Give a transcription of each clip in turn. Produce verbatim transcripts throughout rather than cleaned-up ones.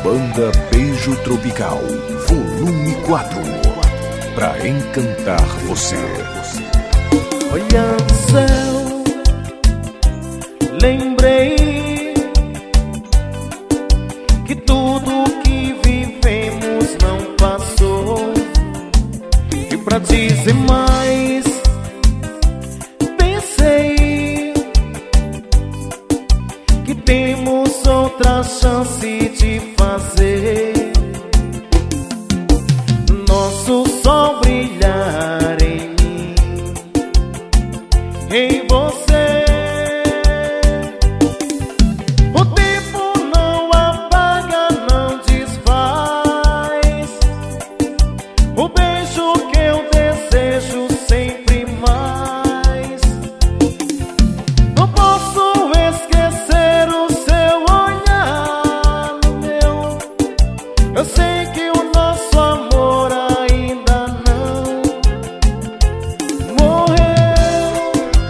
Banda Beijo Tropical, volume quatro, pra encantar você. Olhando o céu, lembrei que tudo que vivemos não passou. E pra dizer mais, pensei que temos outra chance de fazer nosso sol brilhar em mim, em você. O tempo não apaga, não desfaz o beijo que eu desejo sempre mais. Não posso esquecer o seu olhar no meu. Eu sei que o nosso amor ainda não morreu.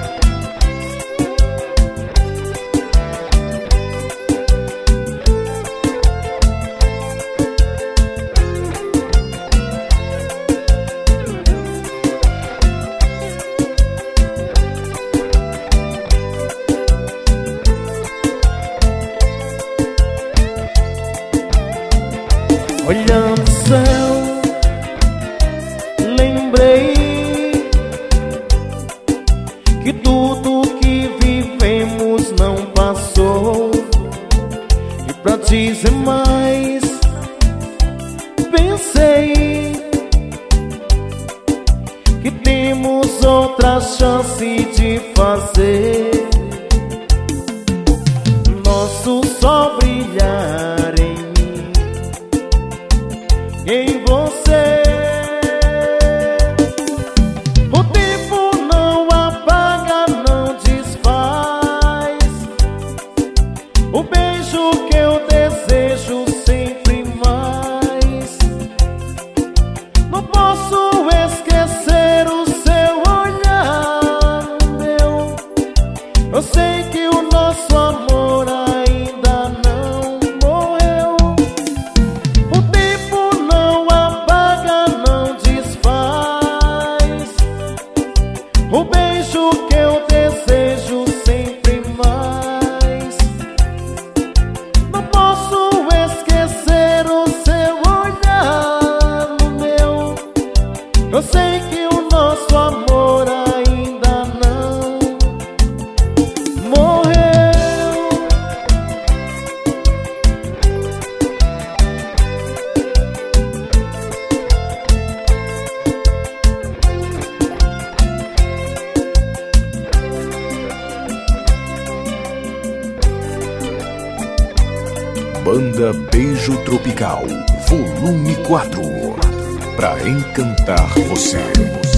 Olhando o céu, lembrei que tudo que vivemos não passou. E pra dizer mais, pensei que temos outra chance de fazer nosso sol brilhar em em você. O tempo não apaga, não desfaz o beijo que eu desejo sempre mais. Não posso esquecer o seu olhar no meu. Eu sei que o nosso amor ainda não morreu. O tempo não apaga, não desfaz o beijo que eu desejo sempre mais. Não posso esquecer o seu olhar no meu. Eu sei que o nosso amor ainda não morreu. Banda Beijo Tropical, volume quatro, pra encantar você.